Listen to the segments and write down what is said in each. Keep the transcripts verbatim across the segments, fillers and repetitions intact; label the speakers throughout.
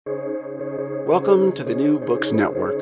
Speaker 1: Welcome to the New Books Network.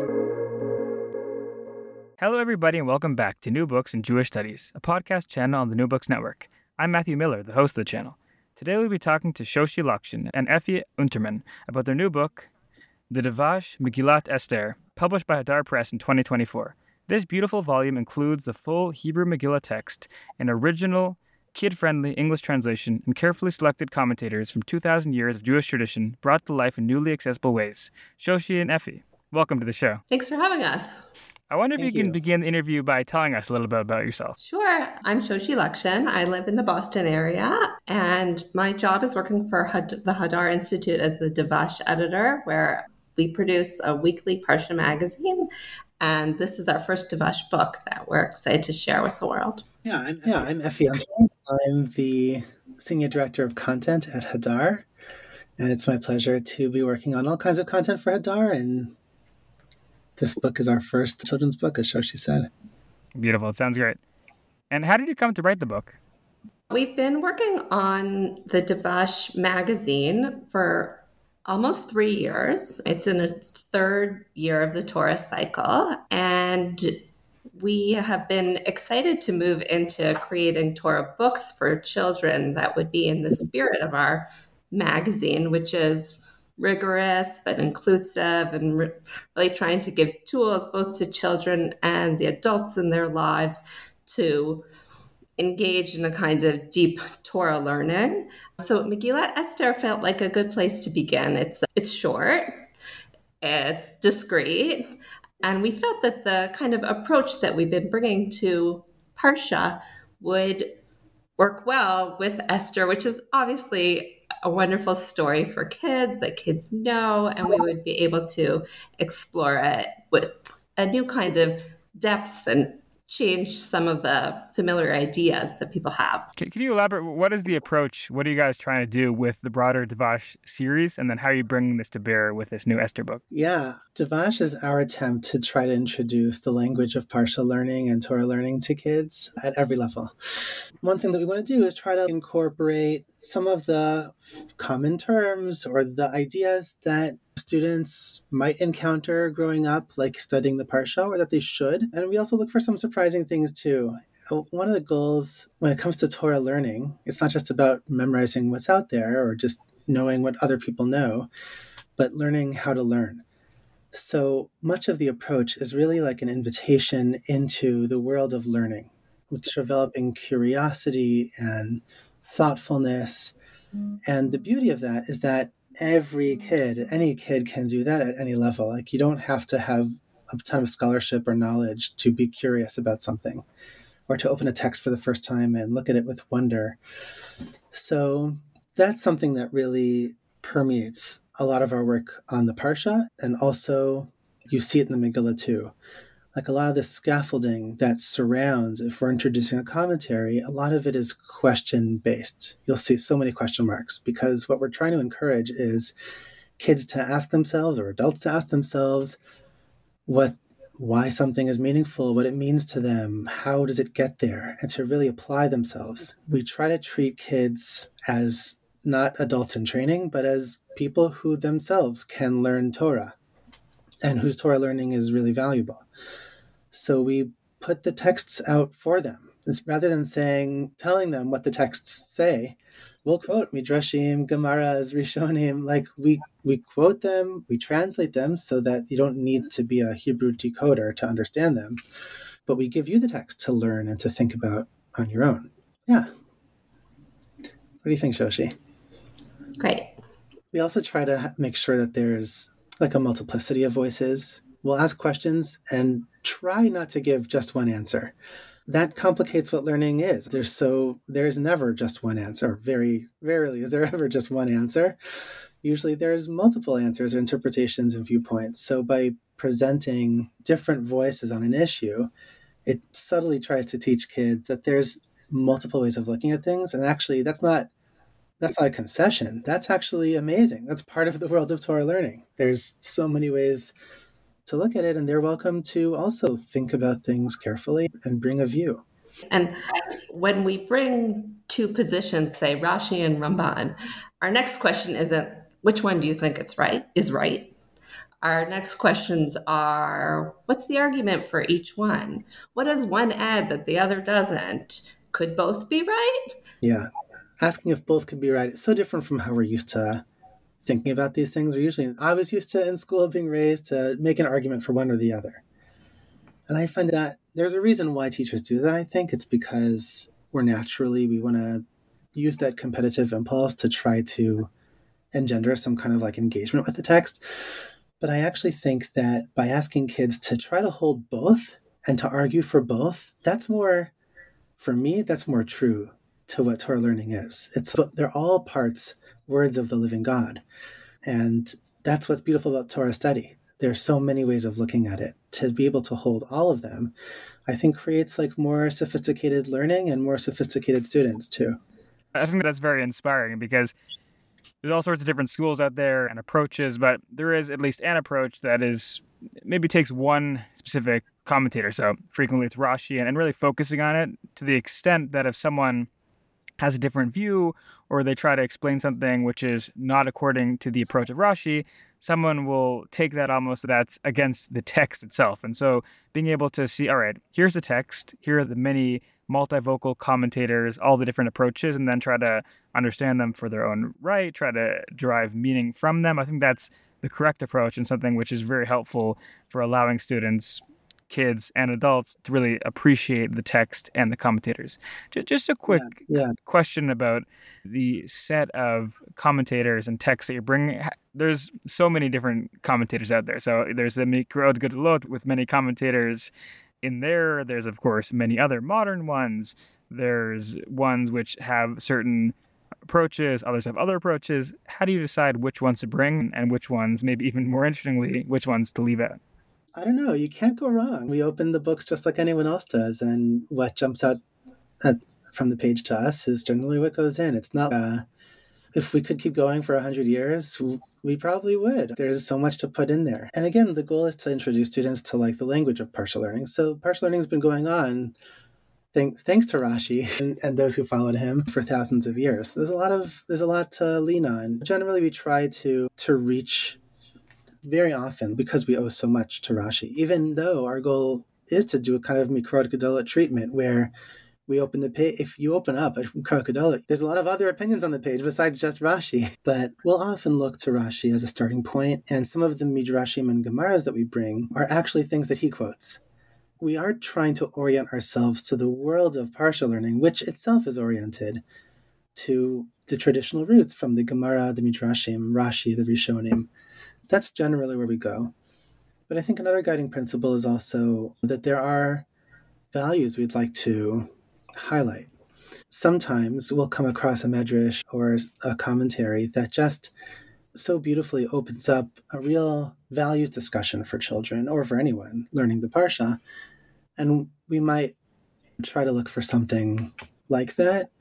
Speaker 2: Hello, everybody, and welcome back to New Books in Jewish Studies, a podcast channel on the New Books Network. I'm Matthew Miller, the host of the channel. Today we'll be talking to Shoshi Lakshin and Effie Unterman about their new book, The Davash Megillat Esther, published by Hadar Press in twenty twenty-four. This beautiful volume includes the full Hebrew Megillah text, an original, kid-friendly English translation, and carefully selected commentators from two thousand years of Jewish tradition brought to life in newly accessible ways. Shoshi and Effie, welcome to the show.
Speaker 3: Thanks for having us.
Speaker 2: I wonder if
Speaker 1: Thank
Speaker 2: you can
Speaker 1: you.
Speaker 2: begin the interview by telling us a little bit about yourself.
Speaker 3: Sure. I'm Shoshi Lakshin. I live in the Boston area, and my job is working for Had- the Hadar Institute as the Davash editor, where we produce a weekly Parsha magazine. And this is our first Davash book that we're excited to share with the world.
Speaker 4: Yeah, I'm, yeah, I'm Effie Unterman. I'm the Senior Director of Content at Hadar, and it's my pleasure to be working on all kinds of content for Hadar, and this book is our first children's book, as Shoshi said.
Speaker 2: Beautiful. It sounds great. And how did you come to write the book?
Speaker 3: We've been working on the Davash magazine for almost three years. It's in its third year of the Torah cycle, and we have been excited to move into creating Torah books for children that would be in the spirit of our magazine, which is rigorous but inclusive, and re- really trying to give tools both to children and the adults in their lives to engage in a kind of deep Torah learning. So Megillat Esther felt like a good place to begin. It's it's short, it's discreet, and we felt that the kind of approach that we've been bringing to Parsha would work well with Esther, which is obviously a wonderful story for kids that kids know, and we would be able to explore it with a new kind of depth and change some of the familiar ideas that people have.
Speaker 2: Can, can you elaborate? What is the approach? What are you guys trying to do with the broader Davash series? And then how are you bringing this to bear with this new Esther book?
Speaker 4: Yeah, Davash is our attempt to try to introduce the language of Parsha learning and Torah learning to kids at every level. One thing that we want to do is try to incorporate some of the common terms or the ideas that students might encounter growing up, like studying the Parsha, or that they should. And we also look for some surprising things too. One of the goals when it comes to Torah learning, it's not just about memorizing what's out there or just knowing what other people know, but learning how to learn. So much of the approach is really like an invitation into the world of learning, with developing curiosity and thoughtfulness. And the beauty of that is that every kid, any kid can do that at any level. Like, you don't have to have a ton of scholarship or knowledge to be curious about something or to open a text for the first time and look at it with wonder. So that's something that really permeates a lot of our work on the Parsha, and also you see it in the Megillah too. Like, a lot of the scaffolding that surrounds, if we're introducing a commentary, a lot of it is question-based. You'll see so many question marks, because what we're trying to encourage is kids to ask themselves, or adults to ask themselves, what, why something is meaningful, what it means to them, how does it get there, and to really apply themselves. We try to treat kids as not adults in training, but as people who themselves can learn Torah, and whose Torah learning is really valuable. So we put the texts out for them. It's, rather than saying, telling them what the texts say, we'll quote Midrashim, Gemaras, Rishonim, like we, we quote them, we translate them so that you don't need to be a Hebrew decoder to understand them, but we give you the text to learn and to think about on your own. Yeah. What do you think, Shoshi?
Speaker 3: Great.
Speaker 4: We also try to make sure that there's like a multiplicity of voices. We'll ask questions and try not to give just one answer. That complicates what learning is. There's so there's never just one answer. Very rarely is there ever just one answer. Usually there's multiple answers or interpretations and viewpoints. So by presenting different voices on an issue, it subtly tries to teach kids that there's multiple ways of looking at things. And actually, that's not that's not a concession. That's actually amazing. That's part of the world of Torah learning. There's so many ways to look at it, and they're welcome to also think about things carefully and bring a view.
Speaker 3: And when we bring two positions, say Rashi and Ramban, our next question isn't, which one do you think is right? Is right? Our next questions are, what's the argument for each one? What does one add that the other doesn't? Could both be right?
Speaker 4: Yeah. Asking if both could be right. It's so different from how we're used to thinking about these things. We're usually, I was used to in school being raised to make an argument for one or the other. And I find that there's a reason why teachers do that. I think it's because we're naturally, we want to use that competitive impulse to try to engender some kind of like engagement with the text. But I actually think that by asking kids to try to hold both and to argue for both, that's more, for me, that's more true to what Torah learning is. It's they're all parts, words of the living God. And that's what's beautiful about Torah study. There are so many ways of looking at it. To be able to hold all of them, I think creates like more sophisticated learning and more sophisticated students too.
Speaker 2: I think that's very inspiring because there's all sorts of different schools out there and approaches, but there is at least an approach that is maybe takes one specific commentator. So frequently it's Rashi, and, and really focusing on it to the extent that if someone has a different view or they try to explain something which is not according to the approach of Rashi, someone will take that almost that's against the text itself. And so being able to see, all right, here's the text, here are the many multivocal commentators, all the different approaches, and then try to understand them for their own right, try to derive meaning from them. I think that's the correct approach and something which is very helpful for allowing students, kids, and adults to really appreciate the text and the commentators. Just a quick
Speaker 4: yeah, yeah.
Speaker 2: question about the set of commentators and texts that you're bringing. There's so many different commentators out there. So there's the Mikrot Gedolot with many commentators in there. There's, of course, many other modern ones. There's ones which have certain approaches, others have other approaches. How do you decide which ones to bring and which ones, maybe even more interestingly, which ones to leave out?
Speaker 4: I don't know. You can't go wrong. We open the books just like anyone else does, and what jumps out at, from the page to us is generally what goes in. It's not, uh, if we could keep going for one hundred years, we probably would. There's so much to put in there. And again, the goal is to introduce students to like the language of partial learning. So partial learning has been going on Thank, thanks to Rashi and, and those who followed him for thousands of years. There's a lot of there's a lot to lean on. Generally, we try to to reach very often because we owe so much to Rashi. Even though our goal is to do a kind of Mikrot Gedolot treatment where we open the page. If you open up a Mikrot Gedolot, there's a lot of other opinions on the page besides just Rashi. But we'll often look to Rashi as a starting point, and some of the Midrashim and Gemaras that we bring are actually things that he quotes. We are trying to orient ourselves to the world of partial learning, which itself is oriented to the traditional roots from the Gemara, the Midrashim, Rashi, the Rishonim. That's generally where we go. But I think another guiding principle is also that there are values we'd like to highlight. Sometimes we'll come across a medrash or a commentary that just so beautifully opens up a real values discussion for children or for anyone learning the Parsha. And we might try to look for something like that.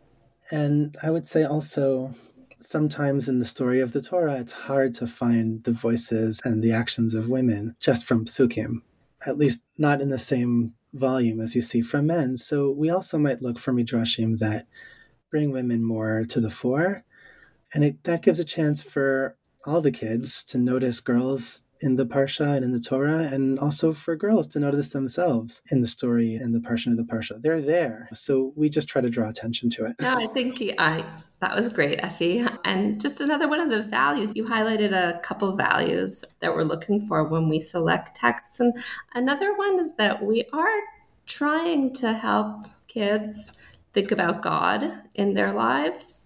Speaker 4: And I would say also, sometimes in the story of the Torah, it's hard to find the voices and the actions of women just from psukim, at least not in the same volume as you see from men. So we also might look for midrashim that bring women more to the fore. And it, that gives a chance for all the kids to notice girls in the Parsha and in the Torah, and also for girls to notice themselves in the story and the Parsha of the Parsha. They're there. So we just try to draw attention to it.
Speaker 3: No, I think he, I, that was great, Effie. And just another one of the values, you highlighted a couple values that we're looking for when we select texts. And another one is that we are trying to help kids think about God in their lives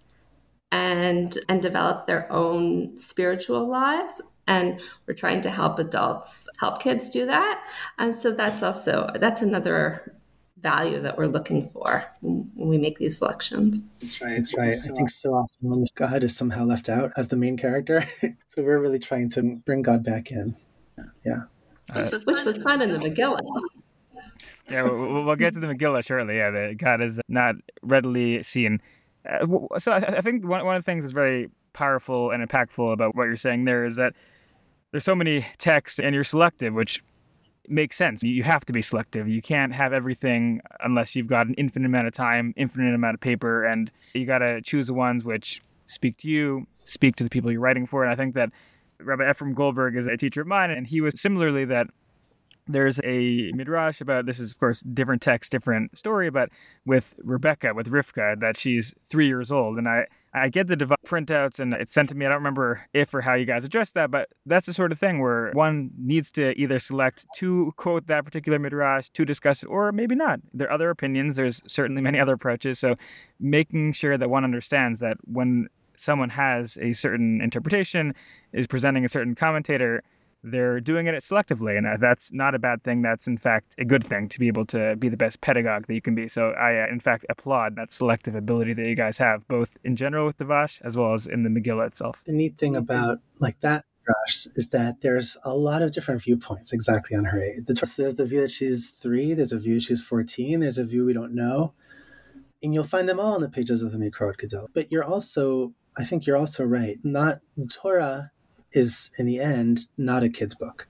Speaker 3: and and develop their own spiritual lives. And we're trying to help adults help kids do that. And so that's also, that's another value that we're looking for when we make these selections.
Speaker 4: That's right. That's right. I think so often when God is somehow left out as the main character. So we're really trying to bring God back in. Yeah.
Speaker 3: Uh, which, was which was fun in the Megillah.
Speaker 2: Yeah, we'll, we'll get to the Megillah shortly. Yeah, the God is not readily seen. Uh, so I, I think one, one of the things that's very powerful and impactful about what you're saying there is that there's so many texts and you're selective, which makes sense. You have to be selective. You can't have everything unless you've got an infinite amount of time, infinite amount of paper, and you got to choose the ones which speak to you, speak to the people you're writing for. And I think that Rabbi Ephraim Goldberg is a teacher of mine, and he was similarly that there's a midrash about, this is of course different text, different story, but with Rebecca, with Rivka, that she's three years old. And I, I get the dev- printouts and it's sent to me. I don't remember if or how you guys addressed that, but that's the sort of thing where one needs to either select to quote that particular midrash, to discuss it, or maybe not. There are other opinions. There's certainly many other approaches. So making sure that one understands that when someone has a certain interpretation, is presenting a certain commentator, they're doing it selectively, and that's not a bad thing. That's, in fact, a good thing to be able to be the best pedagogue that you can be. So I, uh, in fact, applaud that selective ability that you guys have, both in general with Devash as well as in the Megillah itself.
Speaker 4: The neat thing about like that Rush is that there's a lot of different viewpoints exactly on her age. There's the view that she's three, there's a view she's fourteen, there's a view we don't know. And you'll find them all on the pages of the Mikrot Gadol. But you're also, I think you're also right, not Torah is in the end not a kid's book.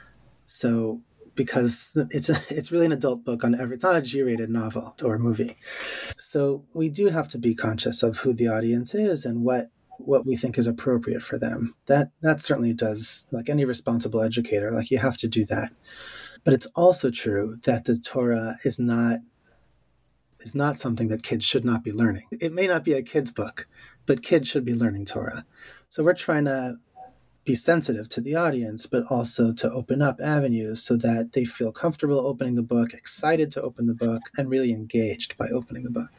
Speaker 4: So because it's a, it's really an adult book on every, it's not a G-rated novel or movie. So we do have to be conscious of who the audience is and what what we think is appropriate for them. That that certainly does, like any responsible educator, like you have to do that. But it's also true that the Torah is not is not something that kids should not be learning. It may not be a kid's book, but kids should be learning Torah. So we're trying to be sensitive to the audience, but also to open up avenues so that they feel comfortable opening the book, excited to open the book, and really engaged by opening the book.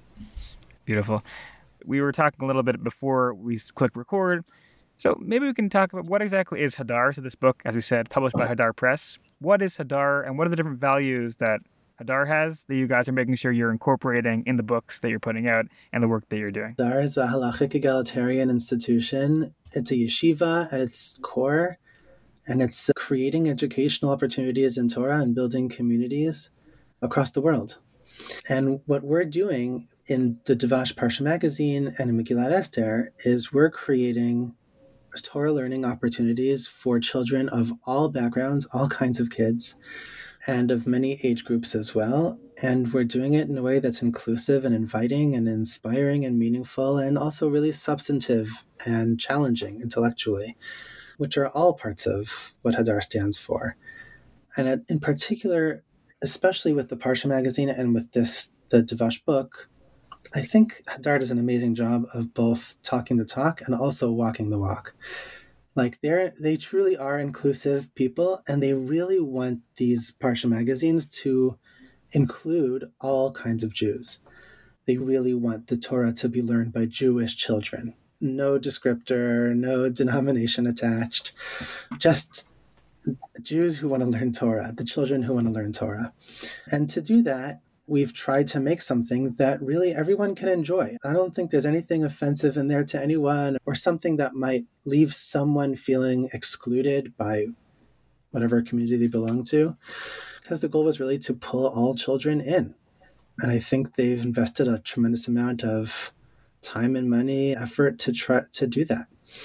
Speaker 2: Beautiful. We were talking a little bit before we click record. So maybe we can talk about what exactly is Hadar. So this book, as we said, published by Hadar Press. What is Hadar, and what are the different values that Hadar has that you guys are making sure you're incorporating in the books that you're putting out and the work that you're doing?
Speaker 4: Hadar is a halachic egalitarian institution. It's a yeshiva at its core, and it's creating educational opportunities in Torah and building communities across the world. And what we're doing in the Devash Parsha magazine and in Megillat Esther is we're creating Torah learning opportunities for children of all backgrounds, all kinds of kids, and of many age groups as well. And we're doing it in a way that's inclusive and inviting and inspiring and meaningful, and also really substantive and challenging intellectually, which are all parts of what Hadar stands for. And in particular, especially with the Parsha magazine and with this, the Devash book, I think Hadar does an amazing job of both talking the talk and also walking the walk. Like they're, they truly are inclusive people, and they really want these Parsha magazines to include all kinds of Jews. They really want the Torah to be learned by Jewish children. No descriptor, no denomination attached, just Jews who want to learn Torah, the children who want to learn Torah. And to do that, we've tried to make something that really everyone can enjoy. I don't think there's anything offensive in there to anyone, or something that might leave someone feeling excluded by whatever community they belong to, because the goal was really to pull all children in. And I think they've invested a tremendous amount of time and money, effort to try to do that.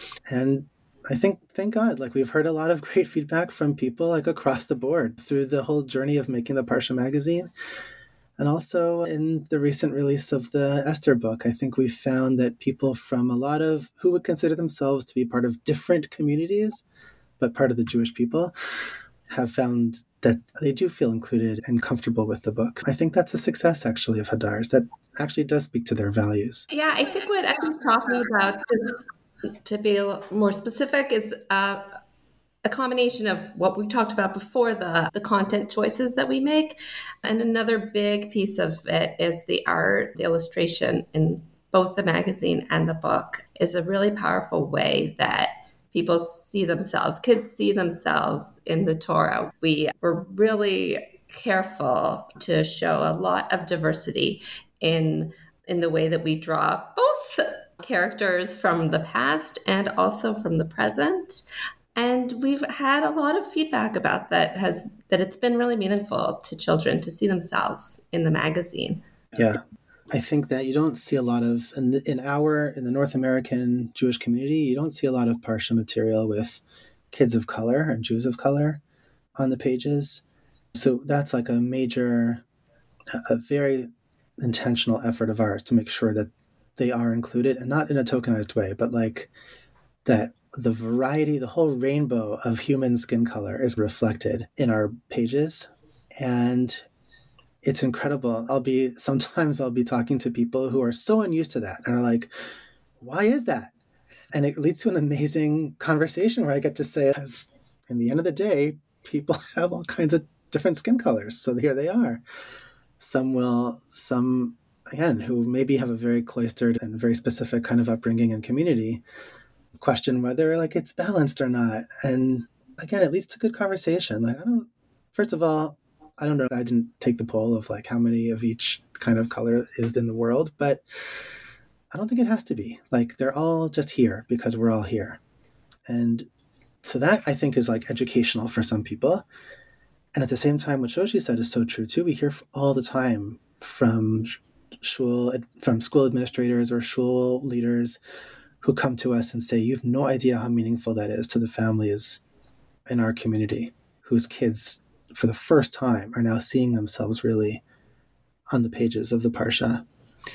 Speaker 4: And I think, thank God, like we've heard a lot of great feedback from people like across the board through the whole journey of making the Parsha magazine. And also in the recent release of the Esther book, I think we found that people from a lot of who would consider themselves to be part of different communities, but part of the Jewish people, have found that they do feel included and comfortable with the book. I think that's a success, actually, of Hadar's, that actually does speak to their values.
Speaker 3: Yeah, I think what I was talking about, just to be a little more specific, is uh, a combination of what we talked about before, the, the content choices that we make. And another big piece of it is the art, the illustration in both the magazine and the book is a really powerful way that people see themselves, kids see themselves in the Torah. We were really careful to show a lot of diversity in, in the way that we draw both characters from the past and also from the present. And we've had a lot of feedback about that, has that it's been really meaningful to children to see themselves in the magazine.
Speaker 4: Yeah. I think that you don't see a lot of, in, the, in our, in the North American Jewish community, you don't see a lot of Parsha material with kids of color and Jews of color on the pages. So that's like a major, a very intentional effort of ours to make sure that they are included, and not in a tokenized way, but like that the variety, the whole rainbow of human skin color is reflected in our pages. And it's incredible. I'll be, sometimes I'll be talking to people who are so unused to that and are like, why is that? And it leads to an amazing conversation where I get to say, as in the end of the day, people have all kinds of different skin colors. So here they are. Some will, some, again, who maybe have a very cloistered and very specific kind of upbringing and community, question whether like it's balanced or not. And again, it leads to good conversation. Like, I don't, first of all, I don't know, I didn't take the poll of like how many of each kind of color is in the world, but I don't think it has to be. Like, they're all just here because we're all here. And so that, I think, is like educational for some people. And at the same time, what Shoshi said is so true too. We hear all the time from shul, from school administrators or shul leaders who come to us and say, you have no idea how meaningful that is to the families in our community whose kids, for the first time, are now seeing themselves really on the pages of the Parsha.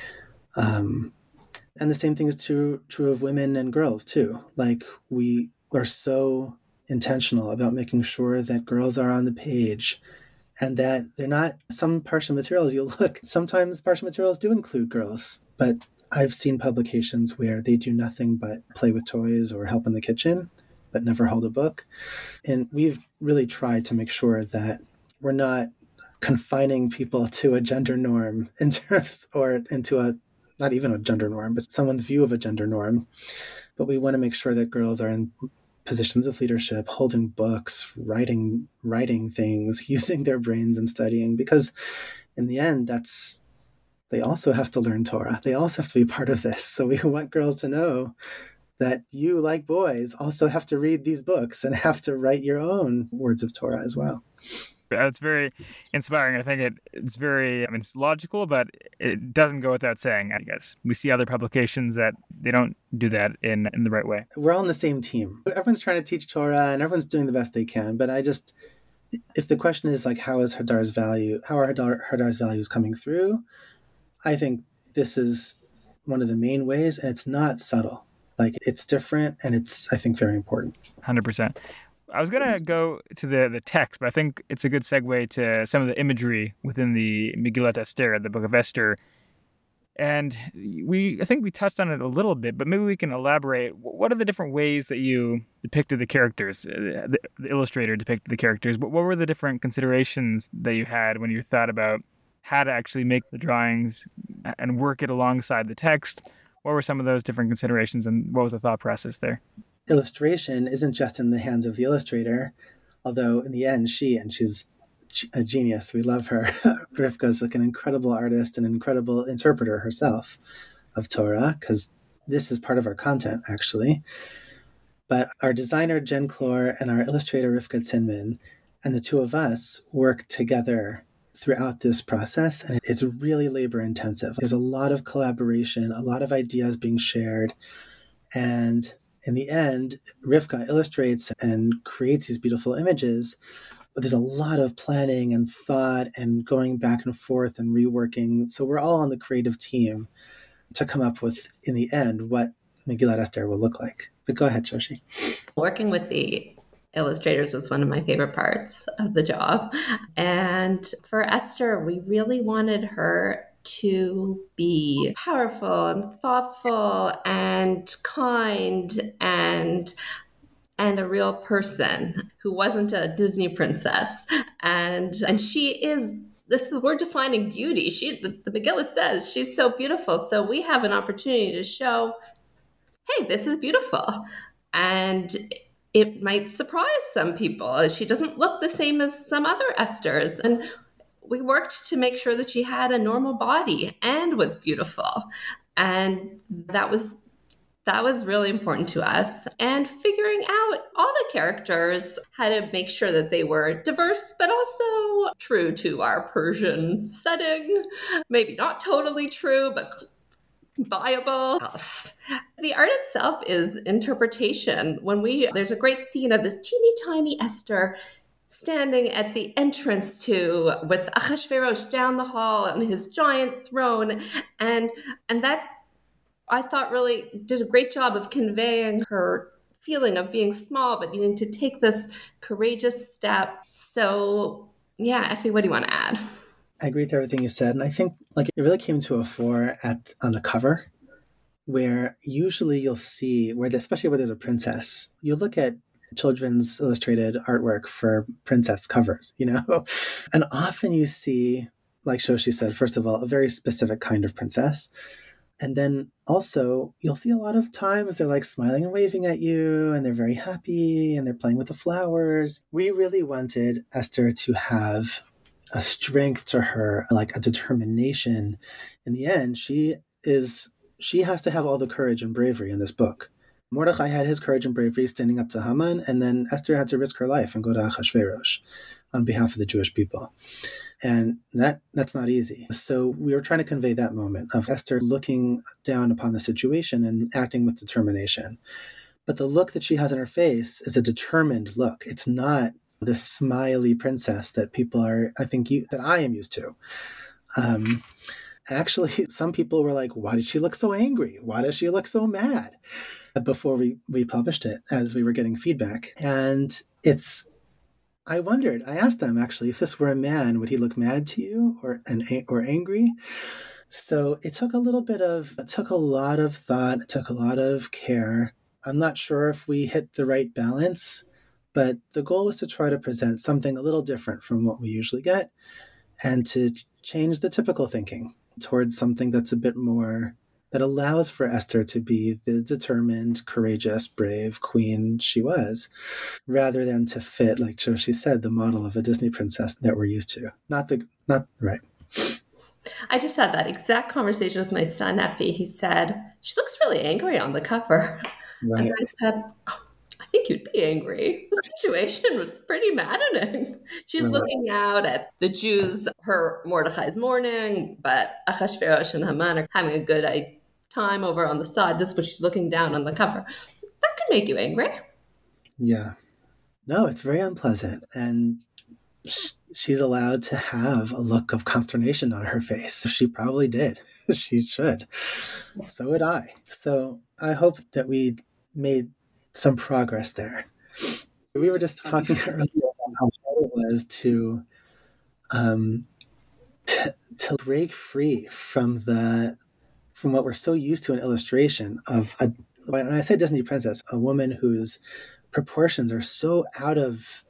Speaker 4: Um, and the same thing is true, true of women and girls too. Like, we are so intentional about making sure that girls are on the page and that they're not, some Parsha materials, you'll look, sometimes Parsha materials do include girls, but I've seen publications where they do nothing but play with toys or help in the kitchen, but never hold a book. And we've really tried to make sure that we're not confining people to a gender norm in terms, or into a, not even a gender norm, but someone's view of a gender norm. But we want to make sure that girls are in positions of leadership, holding books, writing, writing things, using their brains and studying, because in the end, that's, they also have to learn Torah. They also have to be part of this. So we want girls to know that you, like boys, also have to read these books and have to write your own words of Torah as well.
Speaker 2: It's very inspiring. I think it, it's very, I mean, it's logical, but it doesn't go without saying, I guess. We see other publications that they don't do that in, in the right way.
Speaker 4: We're all on the same team. Everyone's trying to teach Torah and everyone's doing the best they can. But I just, if the question is like, how is Hadar's value, how are Hadar, Hadar's values coming through? I think this is one of the main ways, and it's not subtle. Like, it's different, and it's, I think, very important.
Speaker 2: one hundred percent. I was going to go to the, the text, but I think it's a good segue to some of the imagery within the Megillat Esther, the Book of Esther. And we, I think we touched on it a little bit, but maybe we can elaborate. What are the different ways that you depicted the characters, the, the illustrator depicted the characters? But what were the different considerations that you had when you thought about how to actually make the drawings and work it alongside the text? What were some of those different considerations, and what was the thought process there?
Speaker 4: Illustration isn't just in the hands of the illustrator, although in the end, she, and she's a genius, we love her. Rivka's like an incredible artist and an incredible interpreter herself of Torah, because this is part of our content, actually. But our designer, Jen Clore, and our illustrator, Rivka Zinman, and the two of us work together throughout this process, and it's really labor intensive. There's a lot of collaboration, a lot of ideas being shared, and in the end, Rivka illustrates and creates these beautiful images, but there's a lot of planning and thought and going back and forth and reworking. So we're all on the creative team to come up with, in the end, what Megillat Esther will look like. But go ahead, Shoshi.
Speaker 3: Working with the illustrators was one of my favorite parts of the job. And for Esther, we really wanted her to be powerful and thoughtful and kind and and a real person who wasn't a Disney princess. And and she is, this is, we're defining beauty. She, the, the Megillah says she's so beautiful. So we have an opportunity to show, hey, this is beautiful. And it might surprise some people. She doesn't look the same as some other Esthers. And we worked to make sure that she had a normal body and was beautiful. And that was that was really important to us. And figuring out all the characters, how to make sure that they were diverse, but also true to our Persian setting. Maybe not totally true, but viable. The art itself is interpretation. When we, there's a great scene of this teeny tiny Esther standing at the entrance to, with Achashverosh down the hall and his giant throne. And, and that, I thought really did a great job of conveying her feeling of being small, but needing to take this courageous step. So yeah, Effie, what do you want to add?
Speaker 4: I agree with everything you said. And I think like it really came to a fore at on the cover, where usually you'll see, where especially where there's a princess, you look at children's illustrated artwork for princess covers, you know, and often you see, like Shoshi said, first of all, a very specific kind of princess. And then also you'll see a lot of times they're like smiling and waving at you and they're very happy and they're playing with the flowers. We really wanted Esther to have a strength to her, like a determination. In the end, she is, she has to have all the courage and bravery in this book. Mordechai had his courage and bravery standing up to Haman, and then Esther had to risk her life and go to Achashverosh on behalf of the Jewish people. And that that's not easy. So we were trying to convey that moment of Esther looking down upon the situation and acting with determination. But the look that she has in her face is a determined look. It's not the smiley princess that people are, I think, you, that I am used to. Um, actually, some people were like, why did she look so angry? Why does she look so mad? Before we, we published it, as we were getting feedback. And it's, I wondered, I asked them actually, if this were a man, would he look mad to you or an, or angry? So it took a little bit of, it took a lot of thought, it took a lot of care. I'm not sure if we hit the right balance, but the goal was to try to present something a little different from what we usually get and to change the typical thinking towards something that's a bit more, that allows for Esther to be the determined, courageous, brave queen she was, rather than to fit, like Shoshi said, the model of a Disney princess that we're used to. Not the, not right.
Speaker 3: I just had that exact conversation with my son, Effie. He said, she looks really angry on the cover. Right. And I said, oh, I think you'd be angry. The situation was pretty maddening. She's right. looking out at the Jews, her Mordechai's mourning, but Achashverosh and Haman are having a good idea. Time over on the side. This is what she's looking down on the cover. That could make you angry.
Speaker 4: Yeah. No, it's very unpleasant. And sh- she's allowed to have a look of consternation on her face. She probably did. She should. So would I. So I hope that we made some progress there. We were just talking earlier about how hard it was to, um, t- to break free from the from what we're so used to in illustration of, a, when I say Disney princess, a woman whose proportions are so out of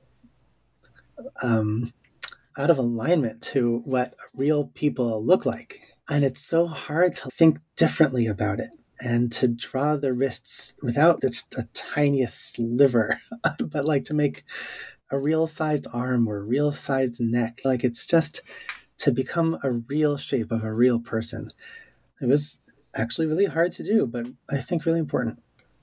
Speaker 4: um, out of alignment to what real people look like. And it's so hard to think differently about it and to draw the wrists without just a tiniest sliver, but like to make a real-sized arm or a real-sized neck. Like it's just to become a real shape of a real person. It was actually really hard to do, but I think really important.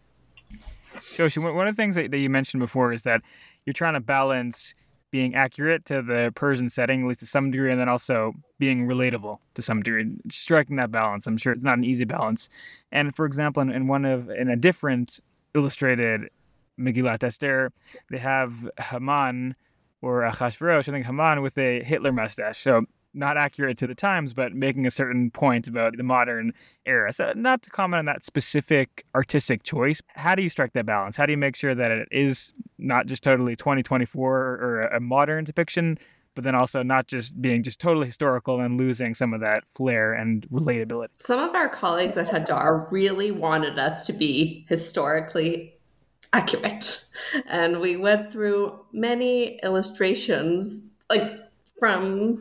Speaker 2: Shoshi, one of the things that, that you mentioned before is that you're trying to balance being accurate to the Persian setting, at least to some degree, and then also being relatable to some degree. Striking that balance, I'm sure it's not an easy balance. And for example, in, in one of in a different illustrated Megillat Esther, they have Haman or Achashverosh, I think Haman with a Hitler mustache. So not accurate to the times, but making a certain point about the modern era. So not to comment on that specific artistic choice, how do you strike that balance? How do you make sure that it is not just totally twenty twenty-four or a modern depiction, but then also not just being just totally historical and losing some of that flair and relatability?
Speaker 3: Some of our colleagues at Hadar really wanted us to be historically accurate. And we went through many illustrations, like from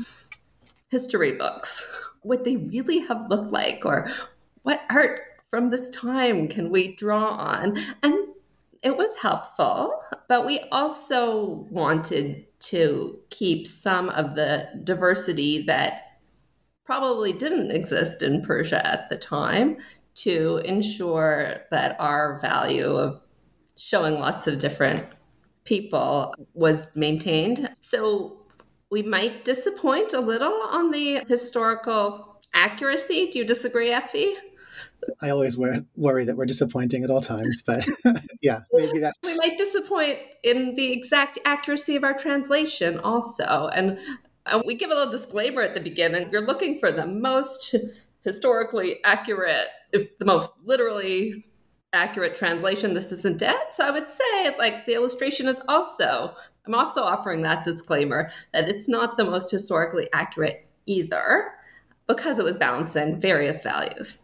Speaker 3: history books, what they really have looked like, or what art from this time can we draw on. And it was helpful, but we also wanted to keep some of the diversity that probably didn't exist in Persia at the time to ensure that our value of showing lots of different people was maintained. So we might disappoint a little on the historical accuracy. Do you disagree, Effie?
Speaker 4: I always worry that we're disappointing at all times, but yeah, maybe that.
Speaker 3: We might disappoint in the exact accuracy of our translation also. And we give a little disclaimer at the beginning. You're looking for the most historically accurate, if the most literally accurate translation, this isn't it. So I would say like the illustration is also, I'm also offering that disclaimer that it's not the most historically accurate either, because it was balancing various values.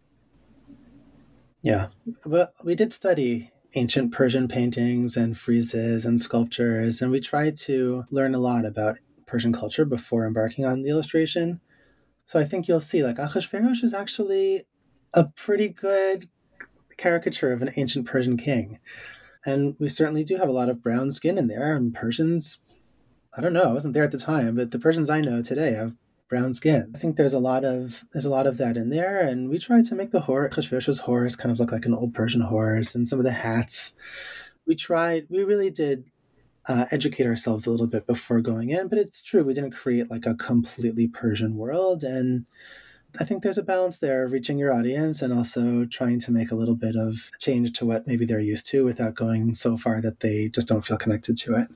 Speaker 4: Yeah, well, we did study ancient Persian paintings and friezes and sculptures, and we tried to learn a lot about Persian culture before embarking on the illustration. So I think you'll see, like, Ahasuerus is actually a pretty good caricature of an ancient Persian king. And we certainly do have a lot of brown skin in there. And Persians, I don't know, I wasn't there at the time, but the Persians I know today have brown skin. I think there's a lot of there's a lot of that in there, and we tried to make the horse, Ahasuerus' horse, kind of look like an old Persian horse, and some of the hats. We tried, we really did uh, educate ourselves a little bit before going in, but it's true, we didn't create like a completely Persian world, and I think there's a balance there of reaching your audience and also trying to make a little bit of change to what maybe they're used to without going so far that they just don't feel connected to it.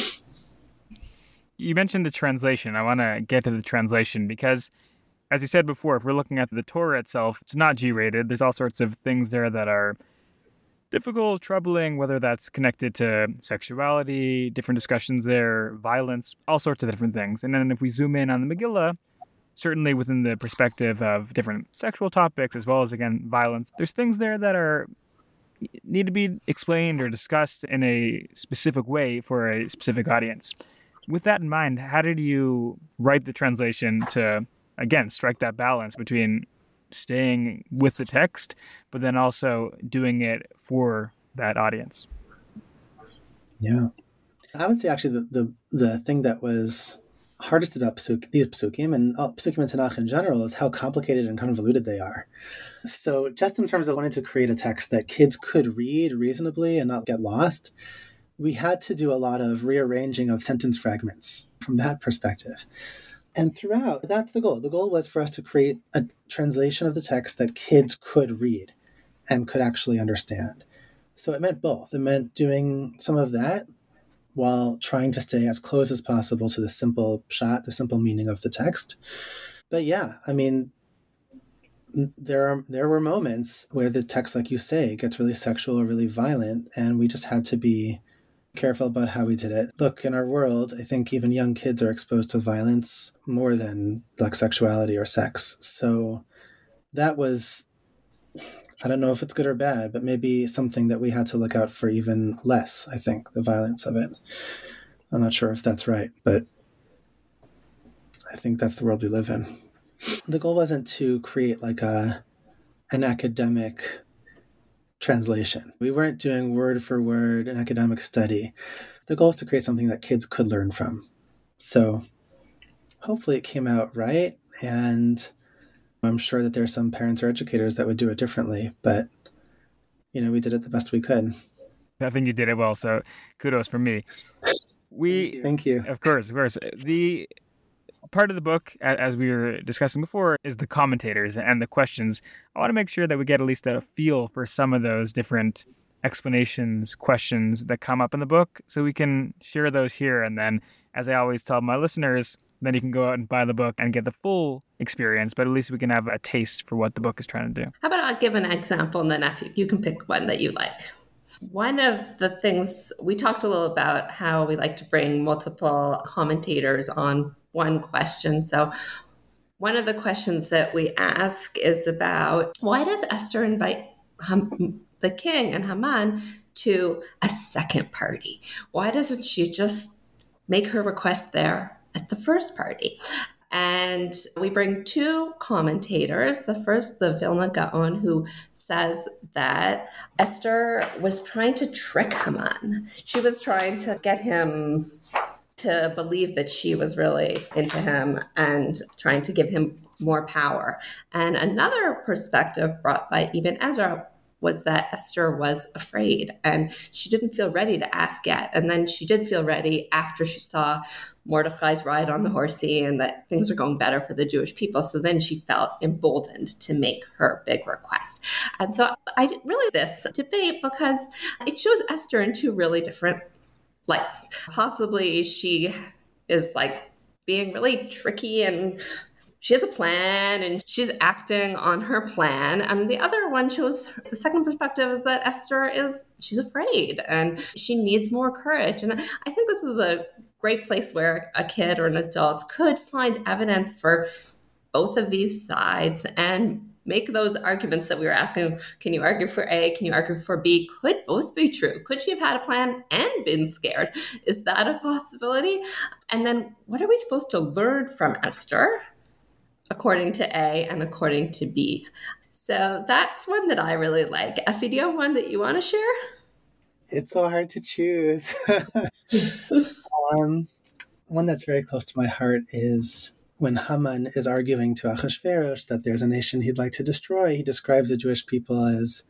Speaker 2: You mentioned the translation. I want to get to the translation because, as you said before, if we're looking at the Torah itself, it's not G-rated. There's all sorts of things there that are difficult, troubling, whether that's connected to sexuality, different discussions there, violence, all sorts of different things. And then if we zoom in on the Megillah, certainly within the perspective of different sexual topics, as well as, again, violence, there's things there that are need to be explained or discussed in a specific way for a specific audience. With that in mind, how did you write the translation to, again, strike that balance between staying with the text, but then also doing it for that audience?
Speaker 4: Yeah. I would say actually the, the, the thing that was hardest about psuk, these psukim and uh, psukim and Tanakh in general is how complicated and convoluted they are. So just in terms of wanting to create a text that kids could read reasonably and not get lost, we had to do a lot of rearranging of sentence fragments from that perspective. And throughout, that's the goal. The goal was for us to create a translation of the text that kids could read and could actually understand. So it meant both. It meant doing some of that while trying to stay as close as possible to the simple pshat, the simple meaning of the text. But yeah, I mean, there are there were moments where the text, like you say, gets really sexual or really violent, and we just had to be careful about how we did it. Look, in our world, I think even young kids are exposed to violence more than like sexuality or sex. So that was, I don't know if it's good or bad, but maybe something that we had to look out for even less, I think, the violence of it. I'm not sure if that's right, but I think that's the world we live in. The goal wasn't to create like a an academic translation. We weren't doing word for word an academic study. The goal is to create something that kids could learn from. So hopefully it came out right, and I'm sure that there are some parents or educators that would do it differently, but you know, we did it the best we could.
Speaker 2: I think you did it well, so kudos for me. We
Speaker 4: Thank you.
Speaker 2: Of course, of course. The part of the book, as we were discussing before, is the commentators and the questions. I want to make sure that we get at least a feel for some of those different explanations, questions that come up in the book, so we can share those here. And then, as I always tell my listeners, then you can go out and buy the book and get the full experience, but at least we can have a taste for what the book is trying to do.
Speaker 3: How about I'll give an example, and then if you, you can pick one that you like. One of the things, we talked a little about how we like to bring multiple commentators on one question. So one of the questions that we ask is about, why does Esther invite Ham- the king and Haman to a second party? Why doesn't she just make her request there at the first party? And we bring two commentators. The first, the Vilna Gaon, who says that Esther was trying to trick Haman. She was trying to get him to believe that she was really into him and trying to give him more power. And another perspective brought by Ibn Ezra was that Esther was afraid and she didn't feel ready to ask yet. And then she did feel ready after she saw Mordecai's ride on the horsey and that things are going better for the Jewish people. So then she felt emboldened to make her big request. And so I really this debate because it shows Esther in two really different lights. Possibly she is like being really tricky and she has a plan and she's acting on her plan. And the other one shows, the second perspective is that Esther is, she's afraid and she needs more courage. And I think this is a great place where a kid or an adult could find evidence for both of these sides and make those arguments that we were asking. Can you argue for A? Can you argue for B? Could both be true? Could she have had a plan and been scared? Is that a possibility? And then what are we supposed to learn from Esther according to A and according to B? So that's one that I really like. Effie, do you have one that you want to share?
Speaker 4: It's so hard to choose. um, one that's very close to my heart is when Haman is arguing to Achashverosh that there's a nation he'd like to destroy. He describes the Jewish people as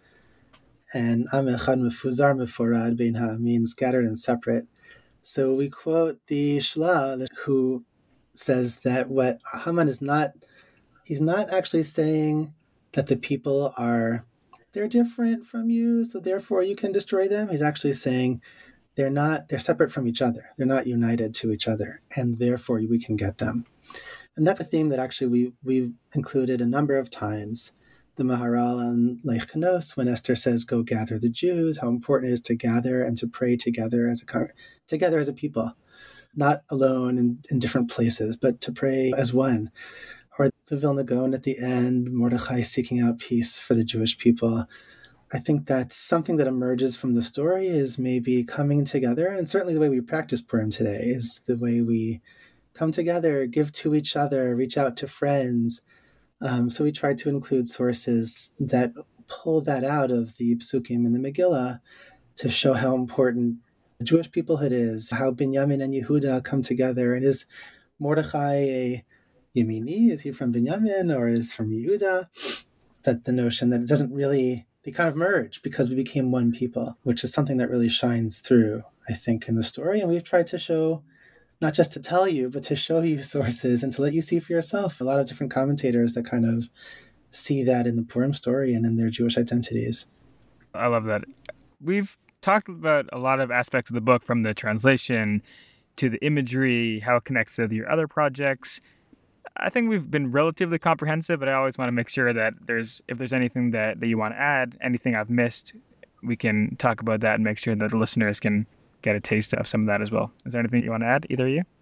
Speaker 4: an Am Echad Mefuzar Meforad Bein Ha'amin, scattered and separate. So we quote the Shla, who says that what Haman is not, he's not actually saying that the people are, they're different from you, so therefore you can destroy them. He's actually saying they're not, they're separate from each other. They're not united to each other, and therefore we can get them. And that's a theme that actually we, we've included a number of times. The Maharal on Lech Kanos, when Esther says, go gather the Jews, how important it is to gather and to pray together as a together as a people, not alone in, in different places, but to pray as one. Or the Vilna Gaon at the end, Mordechai seeking out peace for the Jewish people. I think that's something that emerges from the story is maybe coming together, and certainly the way we practice Purim today is the way we come together, give to each other, reach out to friends. Um, so we tried to include sources that pull that out of the Psukim and the Megillah to show how important the Jewish peoplehood is, how Binyamin and Yehuda come together. And is Mordechai a Yemini? Is he from Binyamin or is from Yehuda? That the notion that it doesn't really, they kind of merge because we became one people, which is something that really shines through, I think, in the story. And we've tried to show, not just to tell you, but to show you sources and to let you see for yourself. A lot of different commentators that kind of see that in the Purim story and in their Jewish identities.
Speaker 2: I love that. We've talked about a lot of aspects of the book, from the translation to the imagery, how it connects to your other projects. I think we've been relatively comprehensive, but I always want to make sure that there's, if there's anything that, that you want to add, anything I've missed, we can talk about that and make sure that the listeners can get a taste of some of that as well. Is there anything you want to add, either of you?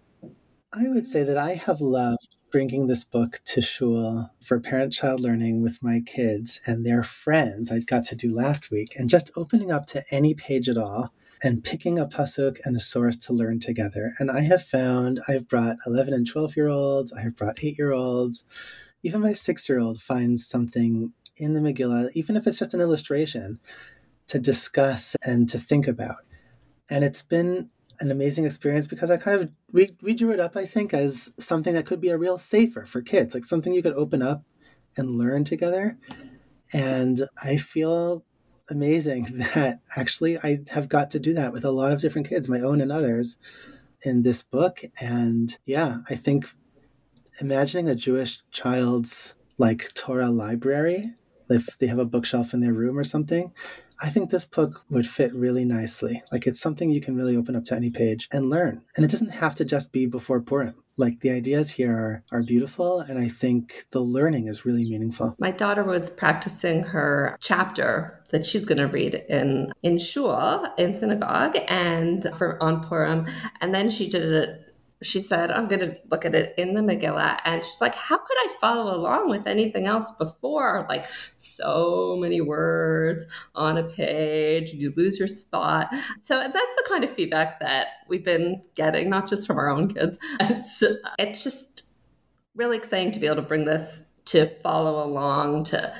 Speaker 4: I would say that I have loved bringing this book to shul for parent-child learning with my kids and their friends I got to do last week, and just opening up to any page at all and picking a pasuk and a source to learn together. And I have found, I've brought eleven and twelve-year-olds, I have brought eight-year-olds, even my six-year-old finds something in the Megillah, even if it's just an illustration, to discuss and to think about. And it's been an amazing experience because I kind of, we, we drew it up, I think, as something that could be a real safer for kids, like something you could open up and learn together. And I feel amazing that actually I have got to do that with a lot of different kids, my own and others, in this book. And yeah, I think imagining a Jewish child's like Torah library, if they have a bookshelf in their room or something, I think this book would fit really nicely. Like, it's something you can really open up to any page and learn. And it doesn't have to just be before Purim. Like, the ideas here are, are beautiful, and I think the learning is really meaningful.
Speaker 3: My daughter was practicing her chapter that she's going to read in, in shul, in synagogue, and for on Purim. And then she did it. She said, I'm going to look at it in the Megillah. And she's like, how could I follow along with anything else before? Like, so many words on a page, you lose your spot. So that's the kind of feedback that we've been getting, not just from our own kids. It's just really exciting to be able to bring this, to follow along, to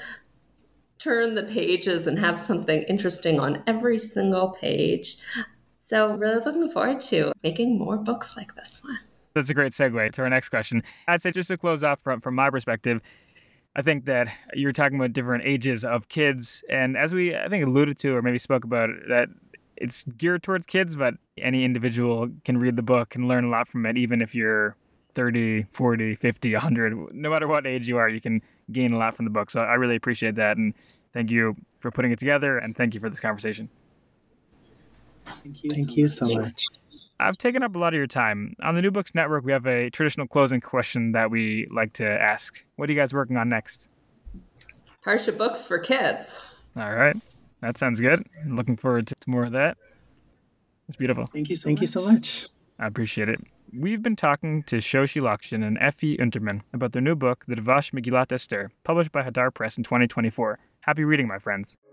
Speaker 3: turn the pages and have something interesting on every single page. So really looking forward to making more books like this one.
Speaker 2: That's a great segue to our next question. I'd say, just to close off from, from my perspective, I think that you were talking about different ages of kids. And as we, I think, alluded to or maybe spoke about, that it's geared towards kids, but any individual can read the book and learn a lot from it, even if you're thirty, forty, fifty, one hundred. No matter what age you are, you can gain a lot from the book. So I really appreciate that. And thank you for putting it together. And thank you for this conversation.
Speaker 4: Thank you, Thank so, you much. so much.
Speaker 2: I've taken up a lot of your time. On the New Books Network, we have a traditional closing question that we like to ask. What are you guys working on next?
Speaker 3: Parsha books for kids.
Speaker 2: All right. That sounds good. I'm looking forward to more of that. It's beautiful.
Speaker 4: Thank you so Thank much. you so much.
Speaker 2: I appreciate it. We've been talking to Shoshi Lockshin and Effie Unterman about their new book, The Dvash Megillat Esther, published by Hadar Press in twenty twenty-four. Happy reading, my friends.